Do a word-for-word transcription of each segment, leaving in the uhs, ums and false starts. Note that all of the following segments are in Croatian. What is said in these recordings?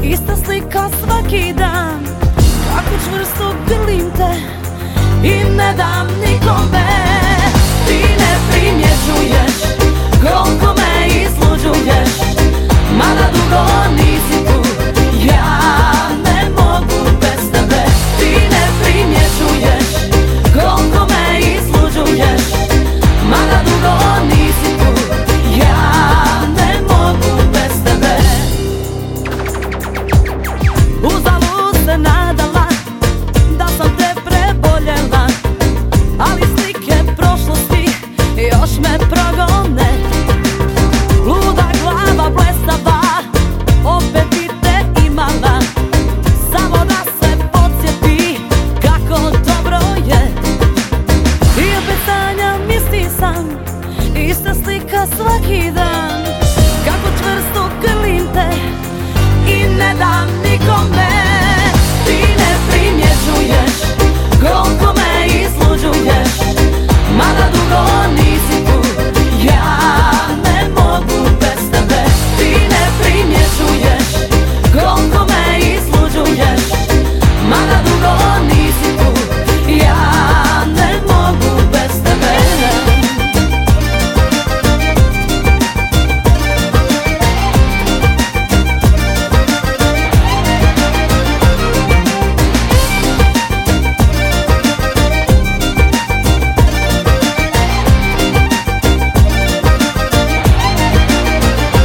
ista slika svaki dan. Kako čvrsto grlim te i ne dam nikome. Ti ne primjećuješ koliko me izluđuješ, mada dugo nisi tu, ja ne mogu bez tebe. Ti ne primjećuješ koliko me izluđuješ, mada dugo nisi tu, ja ne mogu bez tebe. Uzalud se nadala da sam te preboljela, ali slike prošlosti još me progone. Luda glava blesava, opet bi te imala, samo da se podsjeti kako dobro je. I opet sanjam isti san, ista slika svaki dan. Kako čvrsto grlim te i ne dam nikome. Ti ne primjećuješ koliko me izluđuješ, mada dugo nisi tu, ja ne mogu bez tebe. Ti ne primjećuješ koliko me izluđuješ, mada dugo nisi tu, ja ne mogu bez tebe.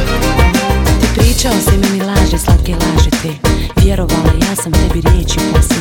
Pričao si meni laže, slatke laže te, vjerovala ja sam tebi riječi poslije.